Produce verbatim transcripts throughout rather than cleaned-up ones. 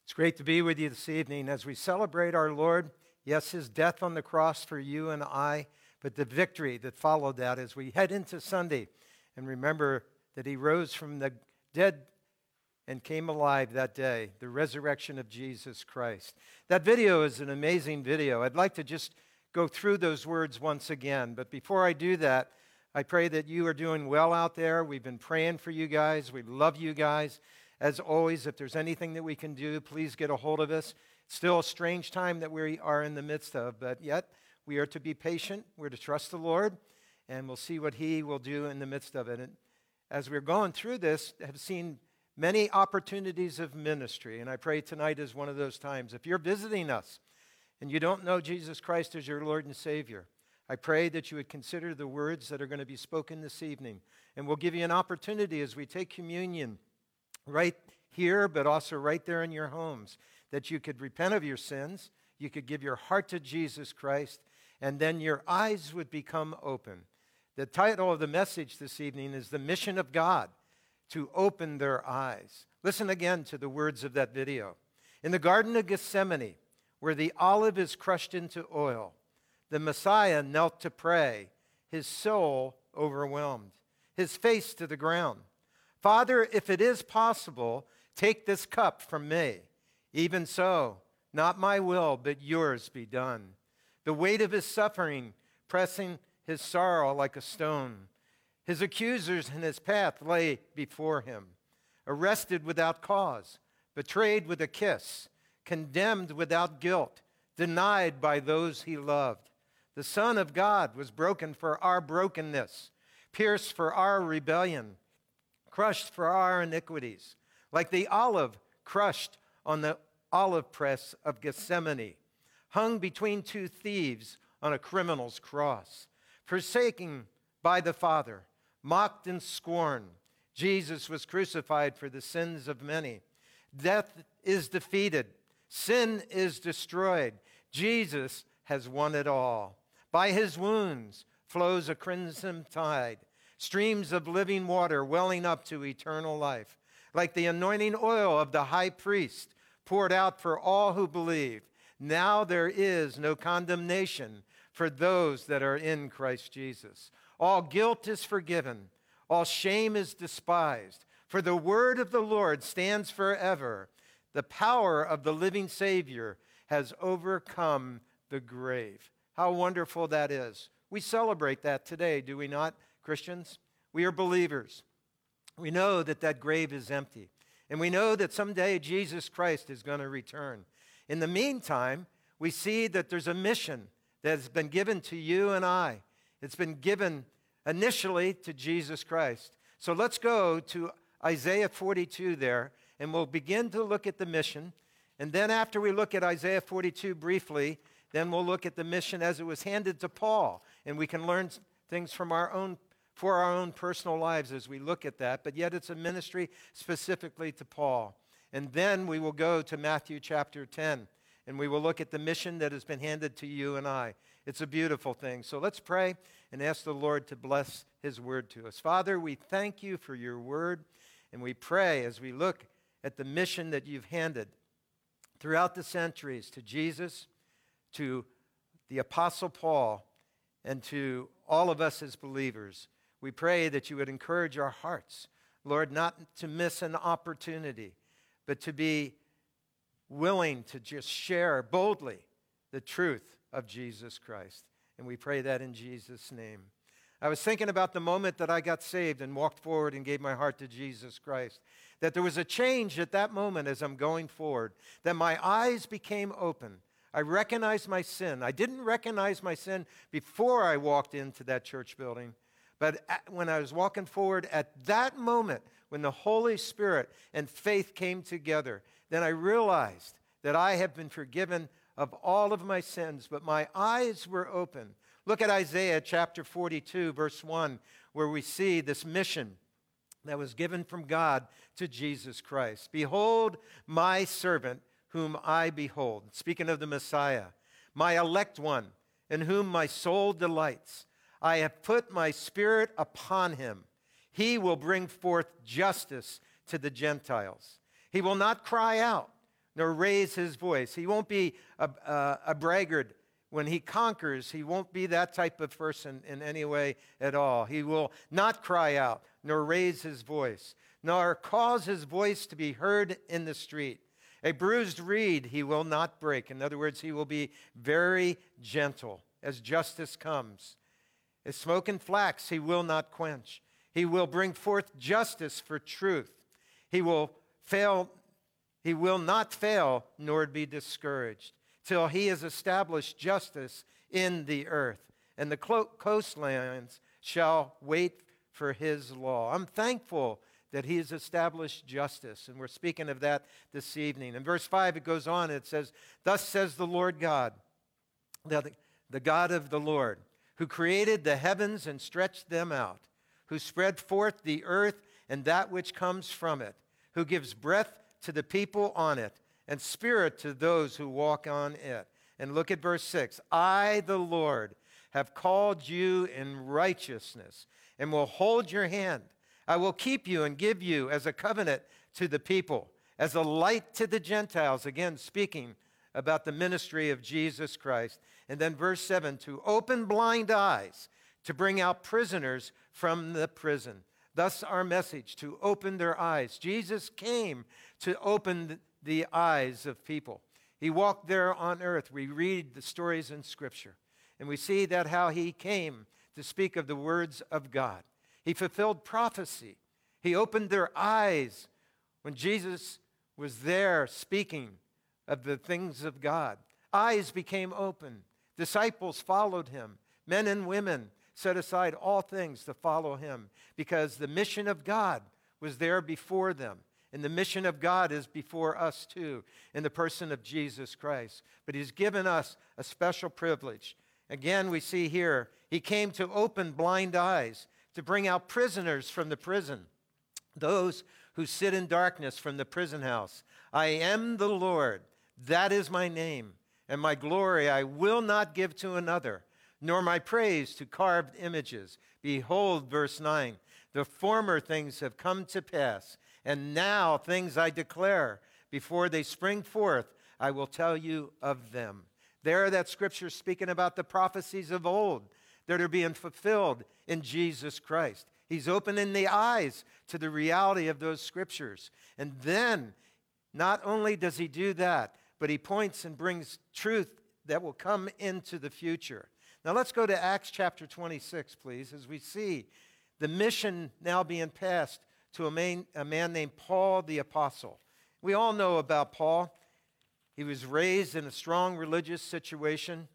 It's great to be with you this evening as we celebrate our Lord. Yes, his death on the cross for you and I, but the victory that followed that as we head into Sunday and remember that he rose from the dead and came alive that day, the resurrection of Jesus Christ. That video is an amazing video. I'd like to just go through those words once again, but before I do that, I pray that you are doing well out there. We've been praying for you guys. We love you guys. As always, if there's anything that we can do, please get a hold of us. It's still a strange time that we are in the midst of, but yet we are to be patient. We're to trust the Lord, and we'll see what he will do in the midst of it. And as we're going through this, have seen many opportunities of ministry, and I pray tonight is one of those times. If you're visiting us and you don't know Jesus Christ as your Lord and Savior, I pray that you would consider the words that are going to be spoken this evening, and we'll give you an opportunity as we take communion right here, but also right there in your homes, that you could repent of your sins, you could give your heart to Jesus Christ, and then your eyes would become open. The title of the message this evening is The Mission of God, to open their eyes. Listen again to the words of that video. In the Garden of Gethsemane, where the olive is crushed into oil, the Messiah knelt to pray, his soul overwhelmed, his face to the ground. Father, if it is possible, take this cup from me. Even so, not my will, but yours be done. The weight of his suffering pressing his sorrow like a stone. His accusers in his path lay before him. Arrested without cause, betrayed with a kiss, condemned without guilt, denied by those he loved. The Son of God was broken for our brokenness, pierced for our rebellion, crushed for our iniquities, like the olive crushed on the olive press of Gethsemane, hung between two thieves on a criminal's cross, forsaken by the Father, mocked and scorned. Jesus was crucified for the sins of many. Death is defeated. Sin is destroyed. Jesus has won it all. By his wounds flows a crimson tide, streams of living water welling up to eternal life, like the anointing oil of the high priest poured out for all who believe. Now there is no condemnation for those that are in Christ Jesus. All guilt is forgiven. All shame is despised. For the word of the Lord stands forever. The power of the living Savior has overcome the grave. How wonderful that is. We celebrate that today, do we not, Christians? We are believers. We know that that grave is empty. And we know that someday Jesus Christ is going to return. In the meantime, we see that there's a mission that has been given to you and I. It's been given initially to Jesus Christ. So let's go to Isaiah forty-two there, and we'll begin to look at the mission. And then after we look at Isaiah forty-two briefly, then we'll look at the mission as it was handed to Paul. And we can learn things from our own, for our own personal lives as we look at that. But yet it's a ministry specifically to Paul. And then we will go to Matthew chapter ten, and we will look at the mission that has been handed to you and I. It's a beautiful thing. So let's pray and ask the Lord to bless his word to us. Father, we thank you for your word, and we pray as we look at the mission that you've handed throughout the centuries to Jesus, to the Apostle Paul, and to all of us as believers. We pray that you would encourage our hearts, Lord, not to miss an opportunity, but to be willing to just share boldly the truth of Jesus Christ. And we pray that in Jesus' name. I was thinking about the moment that I got saved and walked forward and gave my heart to Jesus Christ, that there was a change at that moment as I'm going forward, that my eyes became open. I recognized my sin. I didn't recognize my sin before I walked into that church building, but when I was walking forward at that moment, when the Holy Spirit and faith came together, then I realized that I have been forgiven of all of my sins, but my eyes were open. Look at Isaiah chapter forty-two, verse one, where we see this mission that was given from God to Jesus Christ. Behold, my servant, whom I behold. Speaking of the Messiah, my elect one, in whom my soul delights. I have put my spirit upon him. He will bring forth justice to the Gentiles. He will not cry out, nor raise his voice. He won't be a, a, a braggart. When he conquers, he won't be that type of person in any way at all. He will not cry out, nor raise his voice, nor cause his voice to be heard in the street. A bruised reed he will not break. In other words, he will be very gentle as justice comes. A smoking flax he will not quench. He will bring forth justice for truth. He will fail, he will not fail, nor be discouraged, till he has established justice in the earth, and the coastlands shall wait for his law. I'm thankful that he has established justice, and we're speaking of that this evening. In verse five, it goes on, it says, thus says the Lord God, the, the God of the Lord, who created the heavens and stretched them out, who spread forth the earth and that which comes from it, who gives breath to the people on it, and spirit to those who walk on it. And look at verse six. I, the Lord, have called you in righteousness and will hold your hand. I will keep you and give you as a covenant to the people, as a light to the Gentiles. Again, speaking about the ministry of Jesus Christ. And then verse seven, to open blind eyes, to bring out prisoners from the prison. Thus our message, to open their eyes. Jesus came to open the the eyes of people. He walked there on earth. We read the stories in Scripture, and we see that how he came to speak of the words of God. He fulfilled prophecy. He opened their eyes when Jesus was there speaking of the things of God. Eyes became open. Disciples followed him. Men and women set aside all things to follow him because the mission of God was there before them. And the mission of God is before us too, in the person of Jesus Christ. But he's given us a special privilege. Again, we see here, he came to open blind eyes, to bring out prisoners from the prison, those who sit in darkness from the prison house. I am the Lord, that is my name, and my glory I will not give to another, nor my praise to carved images. Behold, verse nine, the former things have come to pass, and now things I declare, before they spring forth, I will tell you of them. There, that scripture speaking about the prophecies of old that are being fulfilled in Jesus Christ. He's opening the eyes to the reality of those scriptures. And then, not only does he do that, but he points and brings truth that will come into the future. Now let's go to Acts chapter twenty-six, please, as we see the mission now being passed to a man, a man named Paul the Apostle. We all know about Paul. He was raised in a strong religious situation.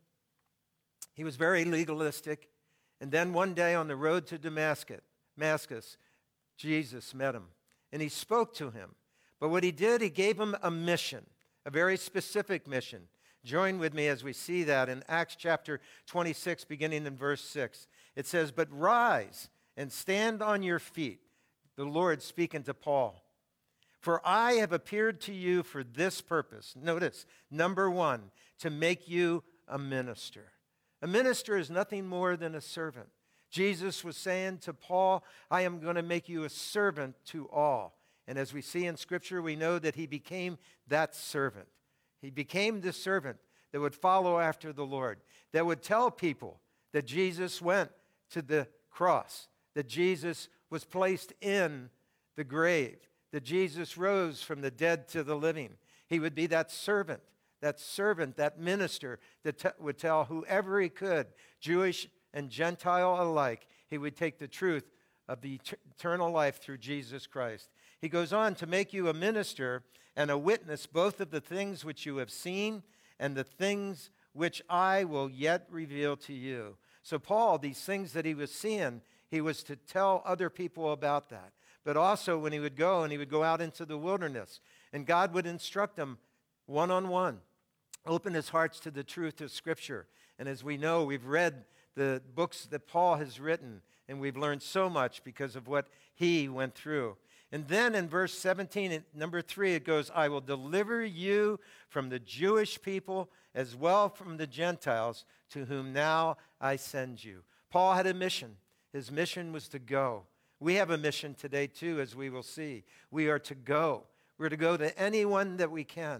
He was very legalistic. And then one day on the road to Damascus, Damascus, Jesus met him, and he spoke to him. But what he did, he gave him a mission, a very specific mission. Join with me as we see that in Acts chapter twenty-six, beginning in verse six. It says, but rise and stand on your feet, the Lord speaking to Paul. For I have appeared to you for this purpose. Notice, number one, to make you a minister. A minister is nothing more than a servant. Jesus was saying to Paul, I am going to make you a servant to all. And as we see in Scripture, we know that he became that servant. He became the servant that would follow after the Lord, that would tell people that Jesus went to the cross, that Jesus was placed in the grave, that Jesus rose from the dead to the living. He would be that servant, that servant, that minister that t- would tell whoever he could, Jewish and Gentile alike, he would take the truth of the eternal life through Jesus Christ. He goes on to make you a minister and a witness both of the things which you have seen and the things which I will yet reveal to you. So Paul, these things that he was seeing, he was to tell other people about that. But also when he would go and he would go out into the wilderness, and God would instruct him one-on-one, open his hearts to the truth of Scripture. And as we know, we've read the books that Paul has written, and we've learned so much because of what he went through. And then in verse seventeen, number three, it goes, I will deliver you from the Jewish people as well from the Gentiles, to whom now I send you. Paul had a mission. His mission was to go. We have a mission today too, as we will see. We are to go. We're to go to anyone that we can.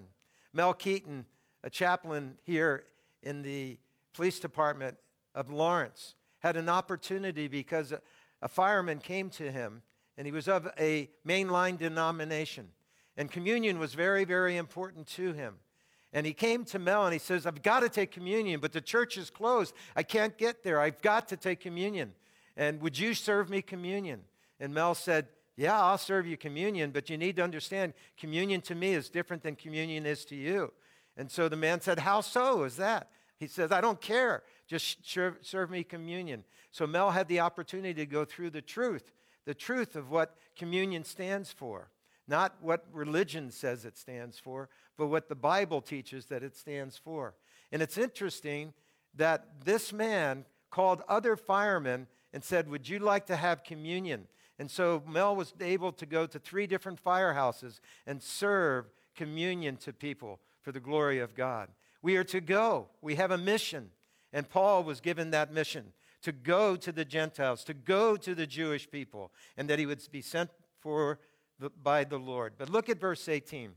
Mel Keaton, a chaplain here in the police department of Lawrence, had an opportunity because a, a fireman came to him, and he was of a mainline denomination. And communion was very, very important to him. And he came to Mel and he says, I've got to take communion, but the church is closed. I can't get there. I've got to take communion. And would you serve me communion? And Mel said, yeah, I'll serve you communion, but you need to understand communion to me is different than communion is to you. And so the man said, how so is that? He says, I don't care. Just serve, serve me communion. So Mel had the opportunity to go through the truth, the truth of what communion stands for. Not what religion says it stands for, but what the Bible teaches that it stands for. And it's interesting that this man called other firemen and said, would you like to have communion? And so Mel was able to go to three different firehouses and serve communion to people for the glory of God. We are to go. We have a mission. And Paul was given that mission to go to the Gentiles, to go to the Jewish people, and that he would be sent for the, by the Lord. But look at verse eighteen,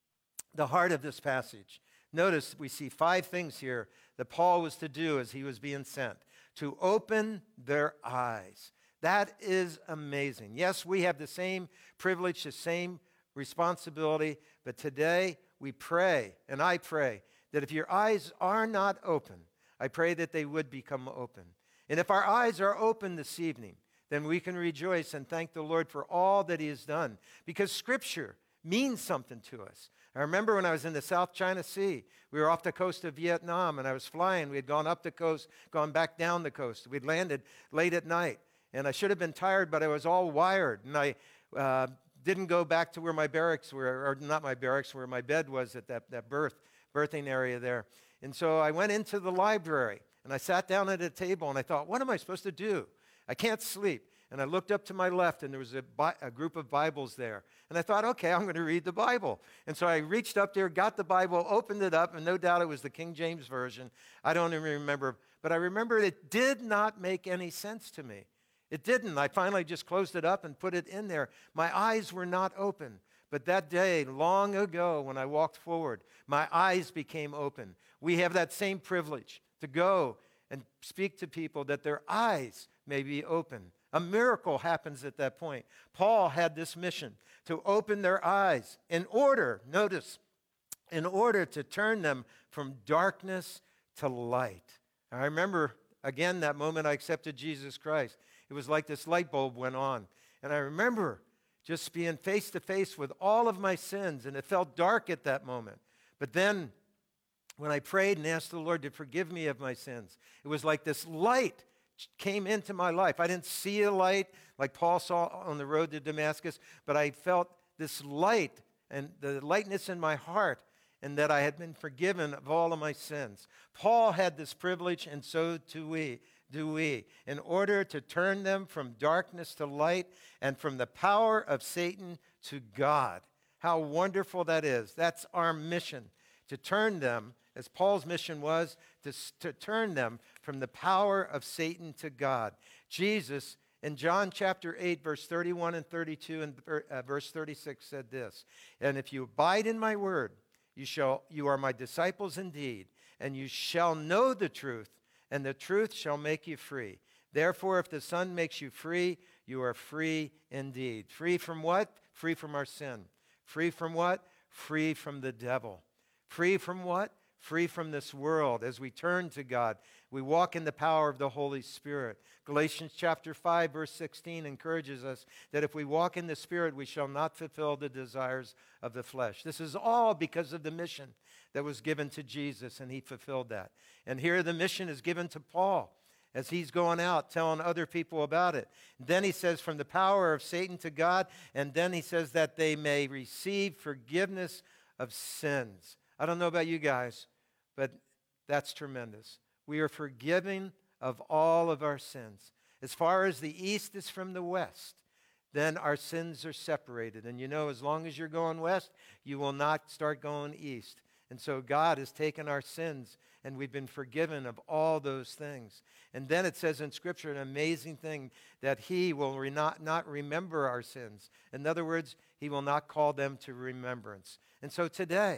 the heart of this passage. Notice we see five things here that Paul was to do as he was being sent. To open their eyes. That is amazing. Yes, we have the same privilege, the same responsibility, but today we pray, and I pray, that if your eyes are not open, I pray that they would become open. And if our eyes are open this evening, then we can rejoice and thank the Lord for all that he has done, because Scripture means something to us. I remember when I was in the South China Sea, we were off the coast of Vietnam, and I was flying. We had gone up the coast, gone back down the coast. We'd landed late at night, and I should have been tired, but I was all wired, and I uh, didn't go back to where my barracks were, or not my barracks, where my bed was at that, that birth, birthing area there. And so I went into the library, and I sat down at a table, and I thought, what am I supposed to do? I can't sleep. And I looked up to my left, and there was a, Bi- a group of Bibles there. And I thought, okay, I'm going to read the Bible. And so I reached up there, got the Bible, opened it up, and no doubt it was the King James Version. I don't even remember. But I remember it did not make any sense to me. It didn't. I finally just closed it up and put it in there. My eyes were not open. But that day, long ago, when I walked forward, my eyes became open. We have that same privilege to go and speak to people that their eyes may be open. A miracle happens at that point. Paul had this mission to open their eyes in order, notice, in order to turn them from darkness to light. I remember, again, that moment I accepted Jesus Christ. It was like this light bulb went on. And I remember just being face to face with all of my sins, and it felt dark at that moment. But then when I prayed and asked the Lord to forgive me of my sins, it was like this light came into my life. I didn't see a light like Paul saw on the road to Damascus, but I felt this light and the lightness in my heart, and that I had been forgiven of all of my sins. Paul had this privilege, and so do we. Do we, in order to turn them from darkness to light and from the power of Satan to God. How wonderful that is. That's our mission, to turn them, as Paul's mission was, to, to turn them from the power of Satan to God. Jesus, in John chapter eight, verse thirty-one and thirty-two and uh, verse thirty-six said this, and if you abide in my word, you shall, you are my disciples indeed, and you shall know the truth, and the truth shall make you free. Therefore, if the Son makes you free, you are free indeed. Free from what? Free from our sin. Free from what? Free from the devil. Free from what? Free from this world. As we turn to God, we walk in the power of the Holy Spirit. Galatians chapter five, verse sixteen encourages us that if we walk in the Spirit, we shall not fulfill the desires of the flesh. This is all because of the mission that was given to Jesus, and he fulfilled that. And here the mission is given to Paul as he's going out telling other people about it. Then he says, from the power of Satan to God, and then he says that they may receive forgiveness of sins. I don't know about you guys, but that's tremendous. We are forgiven of all of our sins. As far as the east is from the west, then our sins are separated. And you know, as long as you're going west, you will not start going east. And so God has taken our sins, and we've been forgiven of all those things. And then it says in Scripture an amazing thing, that he will re- not, not remember our sins. In other words, he will not call them to remembrance. And so today,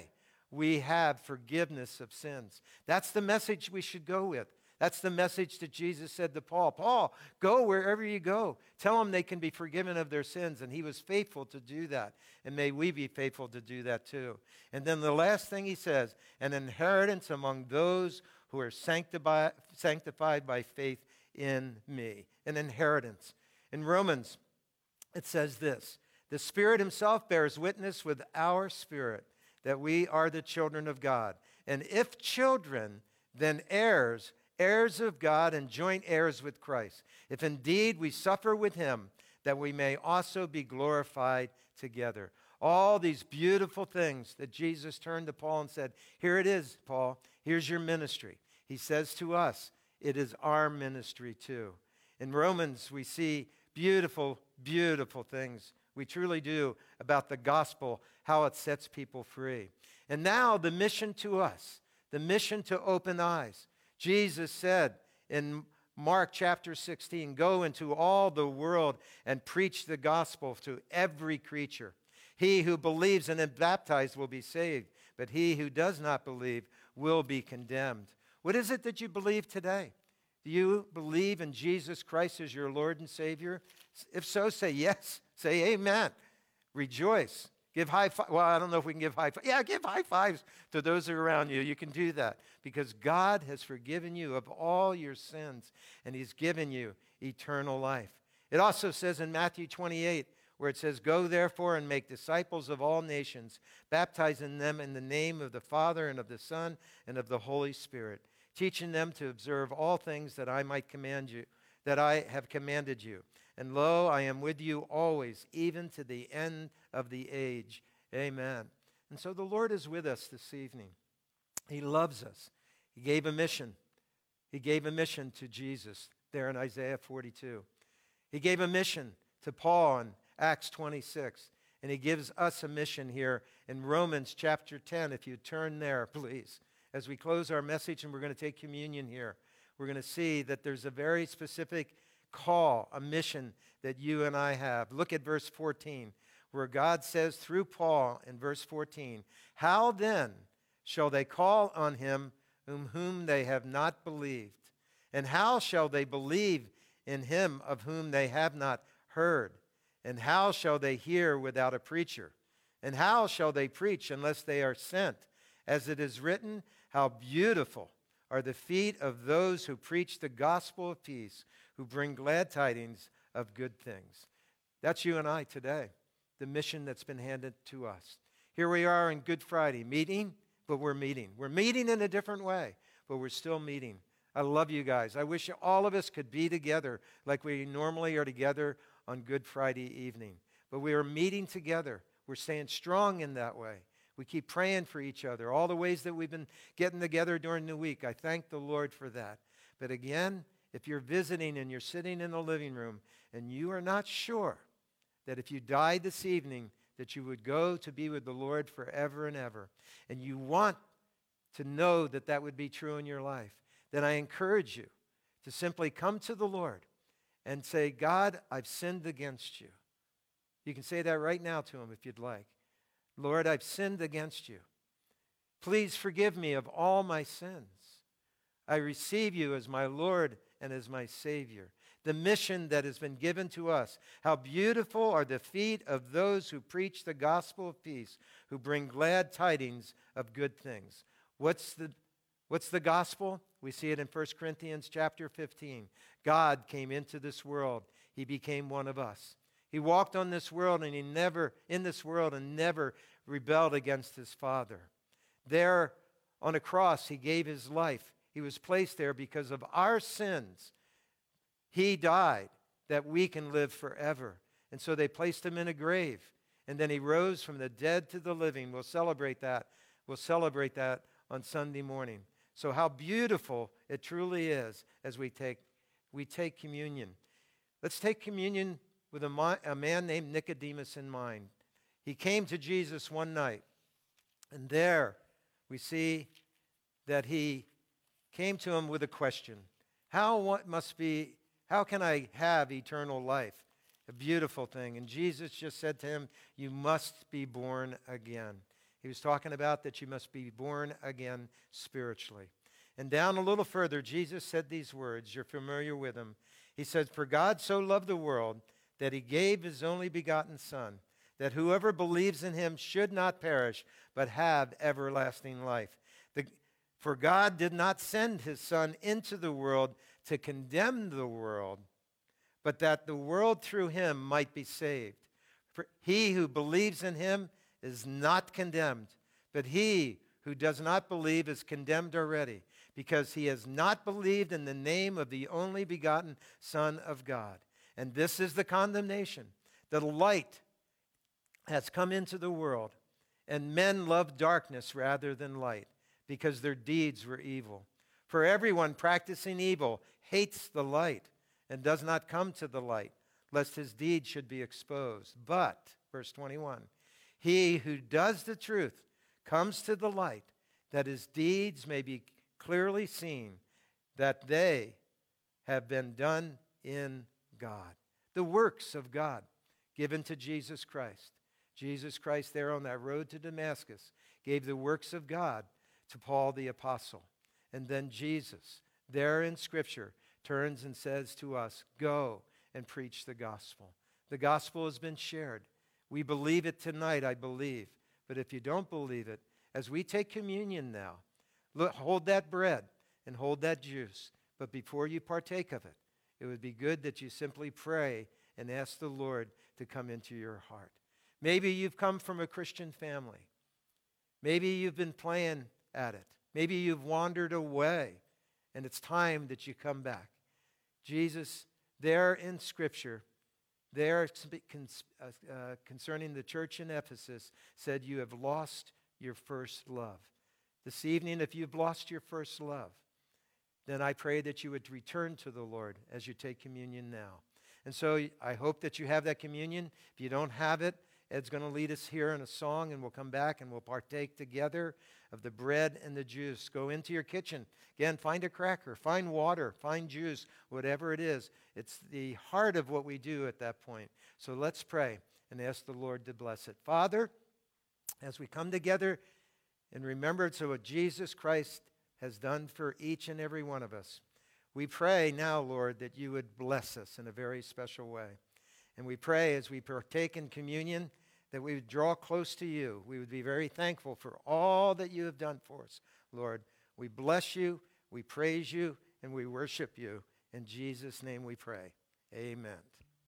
we have forgiveness of sins. That's the message we should go with. That's the message that Jesus said to Paul. Paul, go wherever you go. Tell them they can be forgiven of their sins. And he was faithful to do that. And may we be faithful to do that too. And then the last thing he says, an inheritance among those who are sanctified, sanctified by faith in me. An inheritance. In Romans, it says this, the Spirit himself bears witness with our spirit that we are the children of God. And if children, then heirs, heirs of God and joint heirs with Christ. If indeed we suffer with him, that we may also be glorified together. All these beautiful things that Jesus turned to Paul and said, here it is, Paul, here's your ministry. He says to us, it is our ministry too. In Romans, we see beautiful, beautiful things. We truly do about the gospel, how it sets people free. And now the mission to us, the mission to open eyes. Jesus said in Mark chapter sixteen, go into all the world and preach the gospel to every creature. He who believes and is baptized will be saved, but he who does not believe will be condemned. What is it that you believe today? Do you believe in Jesus Christ as your Lord and Savior? If so, say yes. Say amen. Rejoice. Give high five. Well, I don't know if we can give high five. Yeah, give high fives to those who are around you. You can do that because God has forgiven you of all your sins and he's given you eternal life. It also says in Matthew twenty-eight, where it says, go therefore and make disciples of all nations, baptizing them in the name of the Father and of the Son and of the Holy Spirit, teaching them to observe all things that I might command you, that I have commanded you. And lo, I am with you always, even to the end of the age. Amen. And so the Lord is with us this evening. He loves us. He gave a mission. He gave a mission to Jesus there in Isaiah forty-two. He gave a mission to Paul in Acts twenty-six. And he gives us a mission here in Romans chapter ten. If you turn there, please. As we close our message and we're going to take communion here, we're going to see that there's a very specific call, a mission that you and I have. Look at verse fourteen, where God says through Paul in verse fourteen, how then shall they call on him whom, whom they have not believed? And how shall they believe in him of whom they have not heard? And how shall they hear without a preacher? And how shall they preach unless they are sent? As it is written, how beautiful are the feet of those who preach the gospel of peace, who bring glad tidings of good things. That's you and I today, the mission that's been handed to us. Here we are on Good Friday, meeting, but we're meeting. We're meeting in a different way, but we're still meeting. I love you guys. I wish all of us could be together like we normally are together on Good Friday evening. But we are meeting together. We're staying strong in that way. We keep praying for each other, all the ways that we've been getting together during the week. I thank the Lord for that. But again, if you're visiting and you're sitting in the living room and you are not sure that if you died this evening that you would go to be with the Lord forever and ever, and you want to know that that would be true in your life, then I encourage you to simply come to the Lord and say, God, I've sinned against you. You can say that right now to him if you'd like. Lord, I've sinned against you. Please forgive me of all my sins. I receive you as my Lord and as my Savior. The mission that has been given to us. How beautiful are the feet of those who preach the gospel of peace, who bring glad tidings of good things. What's the, what's the gospel? We see it in First Corinthians chapter fifteen. God came into this world. He became one of us. He walked on this world and he never, in this world and never rebelled against his Father. There on a cross, he gave his life. He was placed there because of our sins. He died that we can live forever. And so they placed him in a grave. And then he rose from the dead to the living. We'll celebrate that. We'll celebrate that on Sunday morning. So how beautiful it truly is as we take, we take communion. Let's take communion with a, mo- a man named Nicodemus in mind. He came to Jesus one night. And there we see that he came to him with a question. How what must be, how can I have eternal life? A beautiful thing. And Jesus just said to him, you must be born again. He was talking about that you must be born again spiritually. And down a little further, Jesus said these words. You're familiar with them. He says, "For God so loved the world that he gave his only begotten Son, that whoever believes in him should not perish, but have everlasting life. The, for God did not send his Son into the world to condemn the world, but that the world through him might be saved. For he who believes in him is not condemned, but he who does not believe is condemned already, because he has not believed in the name of the only begotten Son of God. And this is the condemnation, that light has come into the world, and men love darkness rather than light, because their deeds were evil. For everyone practicing evil hates the light and does not come to the light, lest his deeds should be exposed. But," verse twenty-one, "he who does the truth comes to the light, that his deeds may be clearly seen, that they have been done in God." The works of God given to Jesus Christ. Jesus Christ there on that road to Damascus gave the works of God to Paul the apostle. And then Jesus, there in Scripture, turns and says to us, "Go and preach the gospel." The gospel has been shared. We believe it tonight, I believe. But if you don't believe it, as we take communion now, look, hold that bread and hold that juice. But before you partake of it, it would be good that you simply pray and ask the Lord to come into your heart. Maybe you've come from a Christian family. Maybe you've been playing at it. Maybe you've wandered away, and it's time that you come back. Jesus, there in Scripture, there uh, concerning the church in Ephesus, said you have lost your first love. This evening, if you've lost your first love, then I pray that you would return to the Lord as you take communion now. And so I hope that you have that communion. If you don't have it, Ed's going to lead us here in a song, and we'll come back and we'll partake together of the bread and the juice. Go into your kitchen. Again, find a cracker, find water, find juice, whatever it is. It's the heart of what we do at that point. So let's pray and ask the Lord to bless it. Father, as we come together in remembrance of what Jesus Christ has done for each and every one of us, we pray now, Lord, that you would bless us in a very special way. And we pray as we partake in communion that we would draw close to you. We would be very thankful for all that you have done for us, Lord. We bless you, we praise you, and we worship you. In Jesus' name we pray. Amen.